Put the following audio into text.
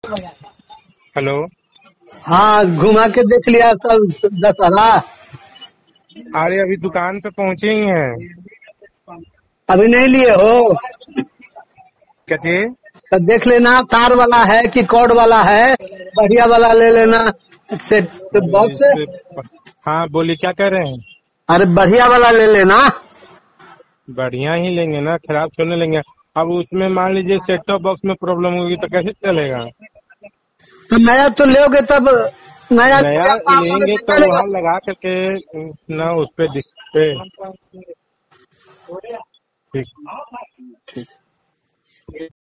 Hello. हाँ, घुमा के देख लिया सब दशहरा। अरे अभी दुकान पे पहुंचे ही हैं। अभी नहीं लिए हो कहते तो देख लेना, तार वाला है कि कॉर्ड वाला है, बढ़िया वाला ले लेना। Set box. हाँ बोलिए, क्या कह रहे हैं? अरे बढ़िया वाला ले लेना। बढ़िया ही लेंगे ना, खराब थोड़ी लेंगे। अब उसमें मान लीजिए सेट टॉप बॉक्स में प्रॉब्लम होगी तो कैसे चलेगा? तो नया तो लोगे तब नया नया लेंगे तो वहाँ लगा करके ना उस पे डिस्प्ले। ठीक।